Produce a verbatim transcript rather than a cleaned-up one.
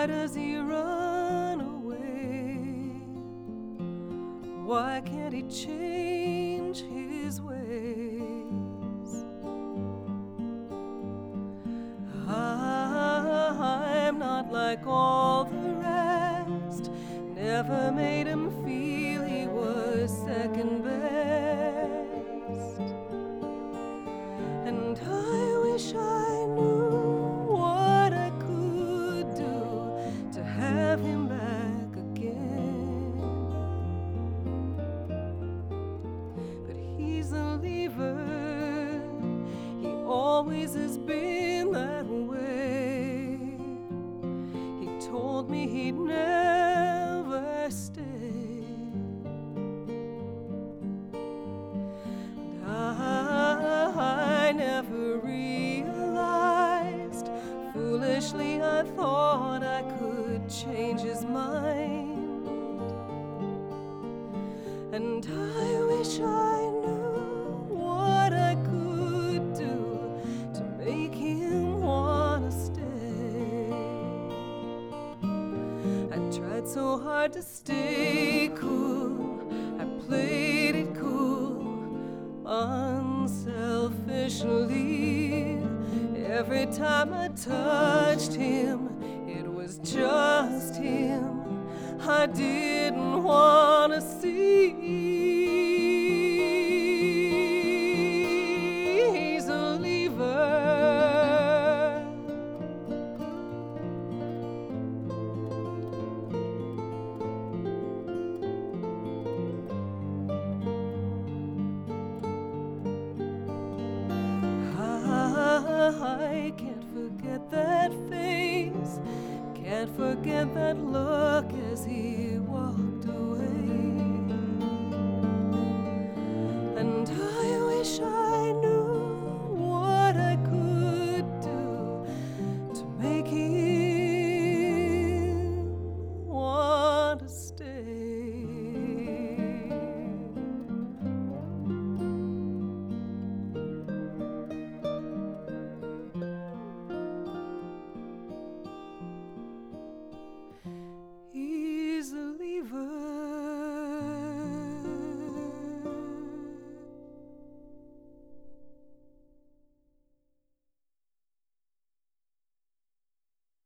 Why does he run away? Why can't he change his ways? I'm not like all the rest. Never made him feel he was second best. And I wish I knew what I could do to have him back again. But he's a leaver, he always has been that way. He told me he'd never stay. And I never realized, foolishly I thought I could change his mind. And I wish I knew what I could do to make him wanna stay. I tried so hard to stay cool, I played it cool, unselfishly. Every time I touched him, it was just him I didn't want to see. He's a leaver. I can't forget that face, can't forget that look as he walked away.